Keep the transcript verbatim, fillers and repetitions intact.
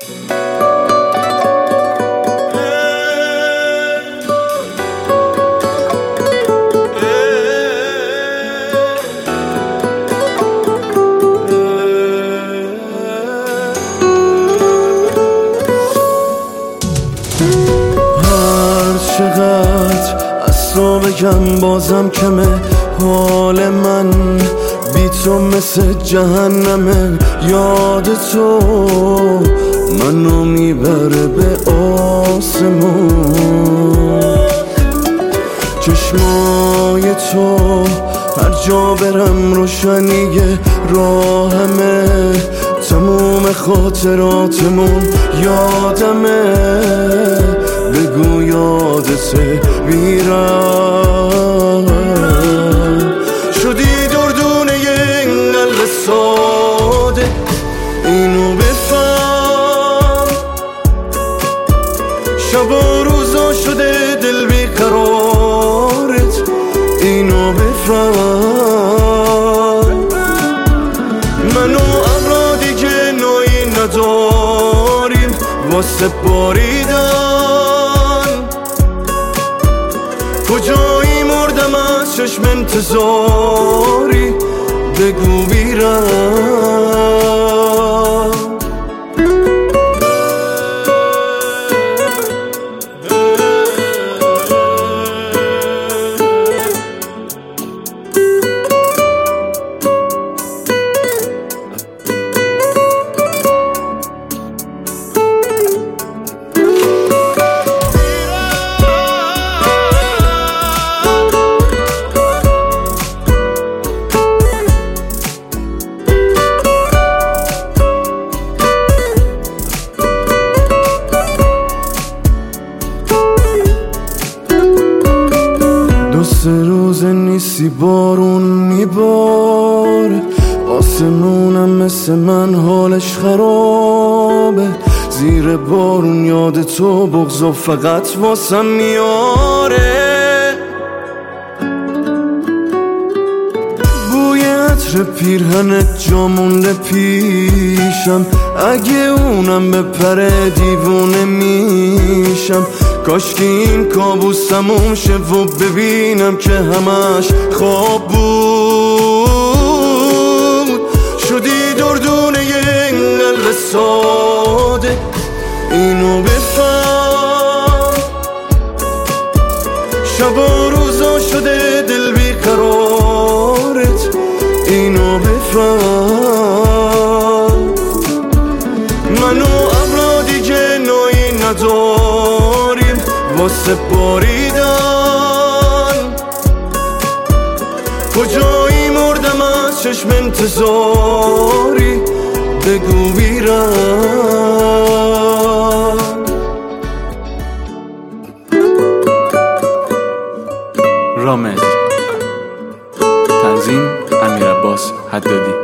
چقدر از تو بگم بازم کمه، حال من بی تو مثل جهنمه. یاد تو منو میبره به آسمون، چشمای تو هر جا برم روشنی راهمه. تموم خاطراتمون یادمه، بگو یادته بیرم. شدی دردونه این قلب ساده، اینو بفهم. شب و روزا شده دل بیقرارت، اینو بفهم. منو ابرا دیگه نوعی نداریم واسه باریدن. کجایی مردم از چشم انتظاری، بگو بیرم. سه روز نیستی بارون میباره، آسمونم مثل من حالش خرابه. زیر بارون یاد تو بغض و فقط واسم میاره. بوی عطر پیرهنت جا مونده پیشم، اگه اونم بپره دیوونه میشم. کاش که این کابوس تموم شه و ببینم که همش خواب بود. شدی دردونه این قلب ساده، اینو بفهم. شب و روزا شده دل بیقرارت، اینو بفهم. منو ابرا دیگه نوعی نداریم واسه باریدن. کجایی مردم از چشم انتظاری، بگو بیرم. رامز، تنظیم امیر عباس حدادی.